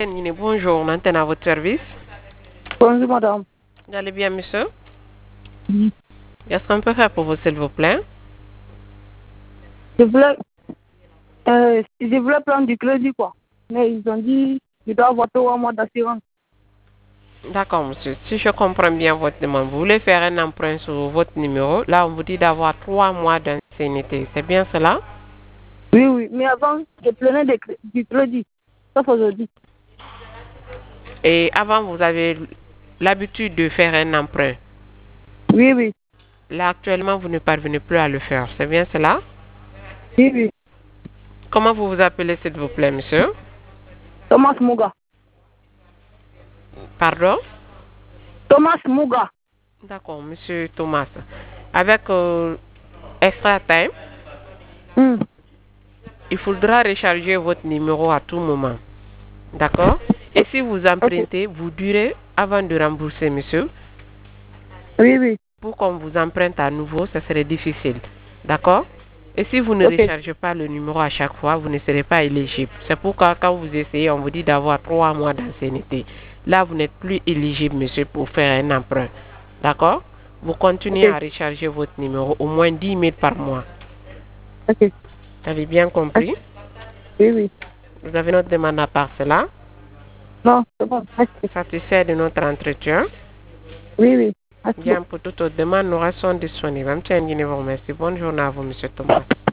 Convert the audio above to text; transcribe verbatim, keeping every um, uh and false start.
Bonjour, maintenant à votre service. Bonjour, madame. Vous allez bien, monsieur? Oui. Qu'est-ce qu'on peut faire pour vous, s'il vous plaît? Je voulais, euh, je voulais prendre du crédit, quoi. Mais ils ont dit je dois avoir trois mois d'assurance. D'accord, monsieur. Si je comprends bien votre demande, vous voulez faire un emprunt sur votre numéro. Là, on vous dit d'avoir trois mois d'ancienneté. C'est bien cela? Oui, oui. Mais avant, je prenais des cré- du crédit. Sauf aujourd'hui. Et avant, vous avez l'habitude de faire un emprunt. Oui, oui. Là, actuellement, vous ne parvenez plus à le faire. C'est bien cela? Oui, oui. Comment vous vous appelez, s'il vous plaît, monsieur? Thomas Muga. Pardon? Thomas Muga. D'accord, monsieur Thomas. Avec euh, Extra Time, Hmm. il faudra recharger votre numéro à tout moment. D'accord? Et si vous Ok. empruntez, vous durez avant de rembourser, monsieur. Oui, oui. Pour qu'on vous emprunte à nouveau, ça serait difficile. D'accord? Et si vous ne Ok. rechargez pas le numéro à chaque fois, vous ne serez pas éligible. C'est pourquoi quand vous essayez, on vous dit d'avoir trois mois d'ancienneté. Là, vous n'êtes plus éligible, monsieur, pour faire un emprunt. D'accord? Vous continuez Ok. à recharger votre numéro au moins dix mille par mois. Ok. Vous avez bien Ok. compris? Oui, oui. Vous avez notre demande à part cela? Non, c'est bon. Merci. Satisfait de notre entretien? Oui, oui. Merci beaucoup. Bien, pour toute autre demande, nous restons disponibles. Merci. Bonne journée à vous, monsieur Thomas.